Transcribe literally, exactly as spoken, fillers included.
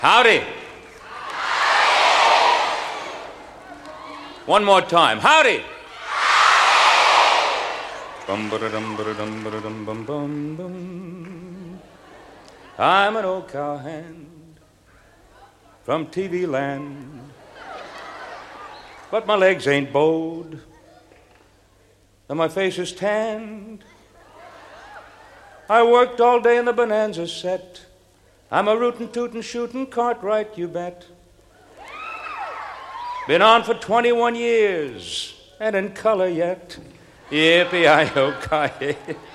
Howdy. One more time. Howdy. Bum ba dum ba dum ba dum bum bum bum. I'm an old cowhand from T V land, but my legs ain't bowed, and my face is tanned. I worked all day in the Bonanza set. I'm a rootin', tootin', shootin' Cartwright, you bet. Been on for twenty-one years, and in color yet. Yippee-i-yo-ki-yay.